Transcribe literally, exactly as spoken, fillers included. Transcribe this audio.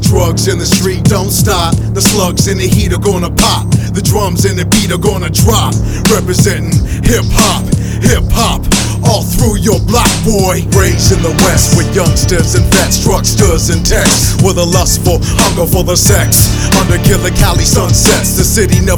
drugs in the street don't stop. The slugs in the heat are gonna pop. The drums and the beat are gonna drop. Representing hip hop, hip hop. All through your block, boy. Raised in the West with youngsters and vets, drugsters and techs, with a lustful hunger for the sex. Under Killer Cali sunsets, the city never